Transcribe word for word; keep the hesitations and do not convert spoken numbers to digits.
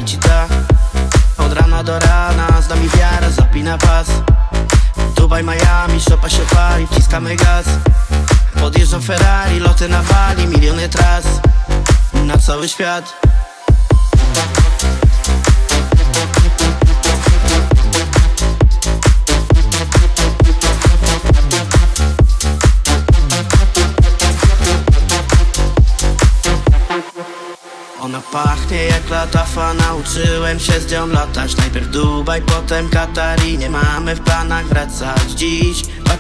ci da. Od rana do rana z nami wiara zapina pas. Dubaj, Miami, szopa się pali, wciskamy gaz. Podjeżdżam Ferrari, loty na Bali, miliony tras na cały świat. Ona pachnie jak latafa, nauczyłem się z nią latać. Najpierw Dubaj, potem Katar i nie mamy w planach wracać dziś.